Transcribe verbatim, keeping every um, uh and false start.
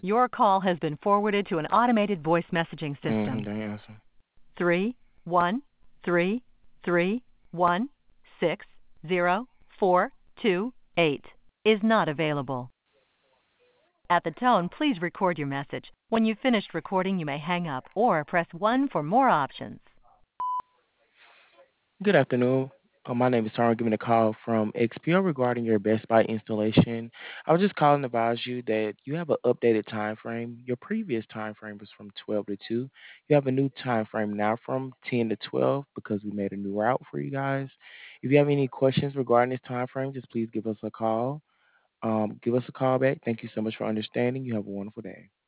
Your call has been forwarded to an automated voice messaging Mm-hmm. system. Don't answer. Three one three three one six zero four two eight is not available. At the tone, please record your message. When you've finished recording, you may hang up or press one for more options. Good afternoon. Uh, my name is Tara. Giving a call from X P O regarding your Best Buy installation. I was just calling to advise you that you have an updated time frame. Your previous time frame was from twelve to two. You have a new time frame now from ten to twelve because we made a new route for you guys. If you have any questions regarding this time frame, just please give us a call. Um, give us a call back. Thank you so much for understanding. You have a wonderful day.